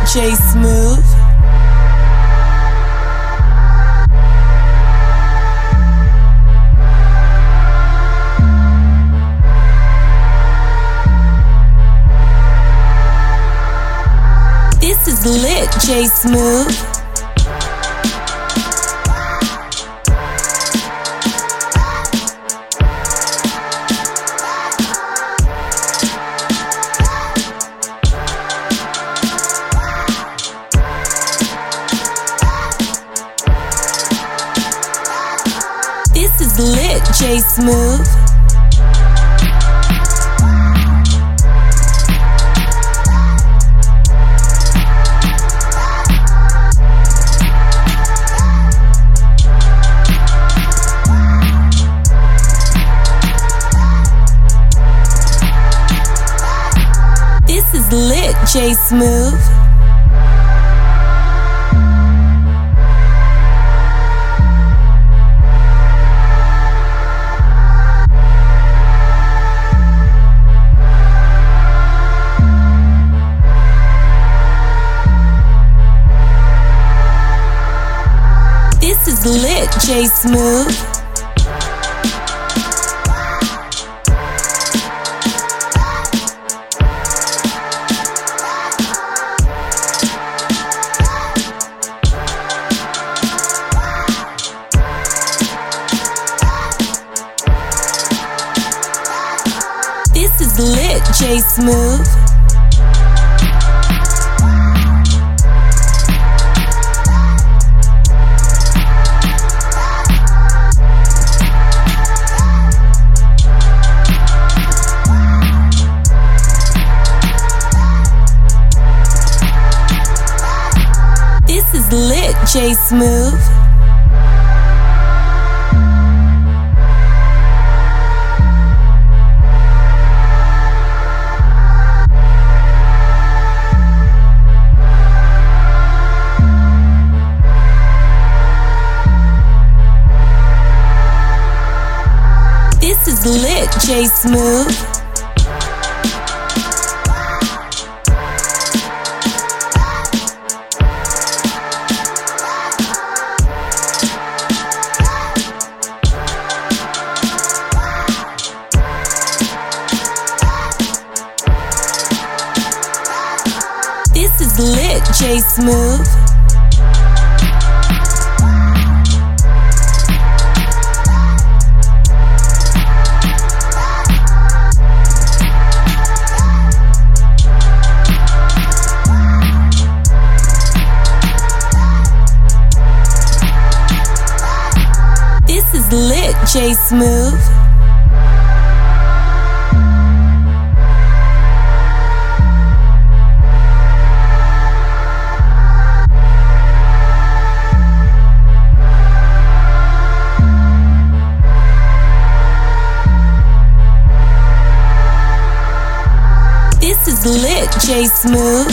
J Smooth. This is lit, J Smooth. This is lit, J Smooth. This is lit, J Smooth. This is lit, J Smooth. This is lit, J Smooth. This is lit, J Smooth. This is lit, J Smooth. This is lit, J Smooth. This is lit, J Smooth. This is lit, J Smooth.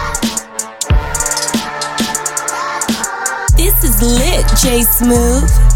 This is lit, J Smooth.